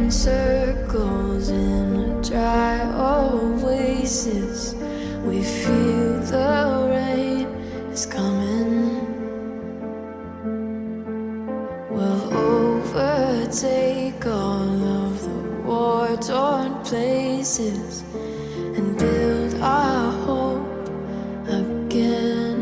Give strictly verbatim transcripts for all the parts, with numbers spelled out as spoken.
in circles in a dry oasis. We feel the rain is coming. We'll overtake all of the war-torn places and build our hope again.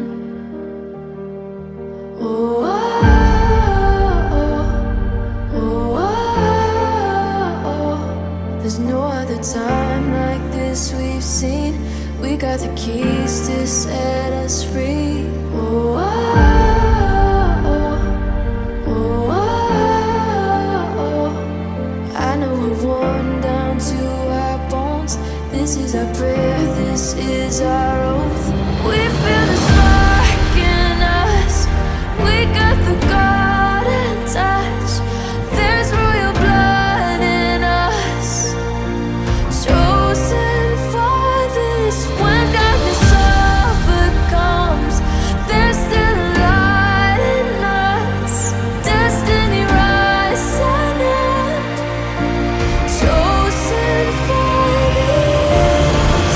Oh, oh, oh, oh, oh. There's no other time like this we've seen. We got the keys to set us free. Oh, oh, oh, oh, oh. I know we're worn down to our bones. This is our prayer, this is our oath. We feel the spark in us. We got the golden touch. There's royal blood in us, chosen for this. When darkness overcomes, there's still a light in us. Destiny rising and chosen for this.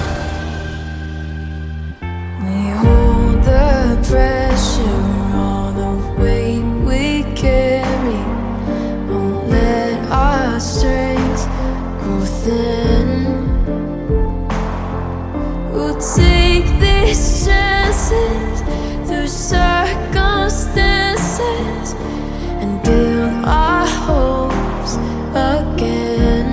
We hold the pressure, all the weight we carry. Won't let our strength grow thin. We'll take these chances through circumstances and build our hopes again.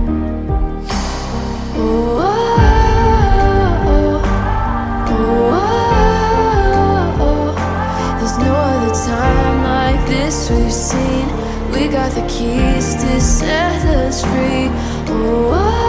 Oh, oh, oh, oh, oh. There's no other time like this we've seen. We got the keys to set us free. Oh, oh.